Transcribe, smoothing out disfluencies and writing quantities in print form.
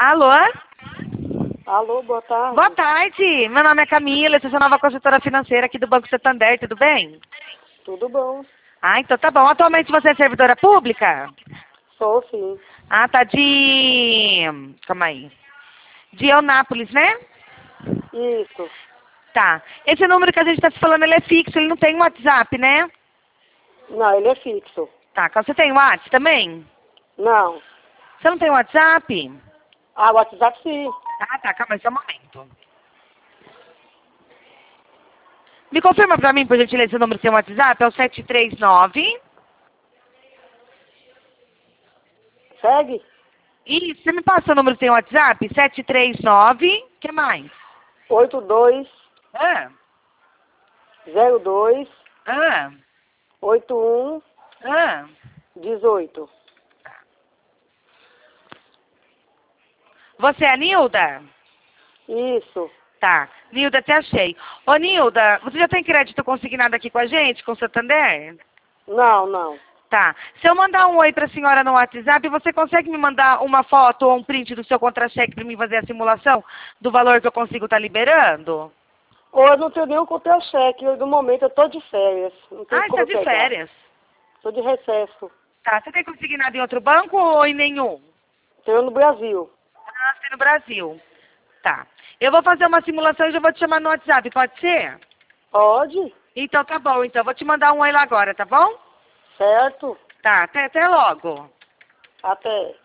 Alô? Alô, boa tarde. Boa tarde. Meu nome é Camila, eu sou sua nova consultora financeira aqui do Banco Santander, tudo bem? Tudo bom? Ah, então tá bom. Atualmente você é servidora pública? Sou sim. Ah, tá de... Calma aí. De Eunápolis, né? Isso. Tá. Esse número que a gente tá se falando, ele é fixo, ele não tem WhatsApp, né? Não, ele é fixo. Tá, você tem WhatsApp também? Não. Você não tem WhatsApp? Ah, WhatsApp sim. Ah, tá, calma aí, só um momento. Me confirma pra mim, por gentileza, o número do seu WhatsApp, é o 739... Segue? E você me passa o número do seu WhatsApp? 739... O que mais? 8202 Ah, 81 ah. 18. Você é a Nilda? Isso. Tá. Nilda, te achei. Ô, Nilda, você já tem crédito consignado aqui com a gente, com o Santander? Não. Tá. Se eu mandar um oi pra senhora no WhatsApp, você consegue me mandar uma foto ou um print do seu contra-cheque pra mim fazer a simulação do valor que eu consigo estar liberando? Ou eu não tenho nenhum contra-cheque. No momento eu tô de férias. Não tem Ah, como está eu de pegar. férias. Tô de recesso. Tá. Você tem consignado em outro banco ou em nenhum? Tenho no Brasil. Ah, você tem no Brasil. Tá. Eu vou fazer uma simulação e já vou te chamar no WhatsApp, pode ser? Pode? Então tá bom, então. Vou te mandar um oi lá agora, tá bom? Certo? Tá, até logo. Até.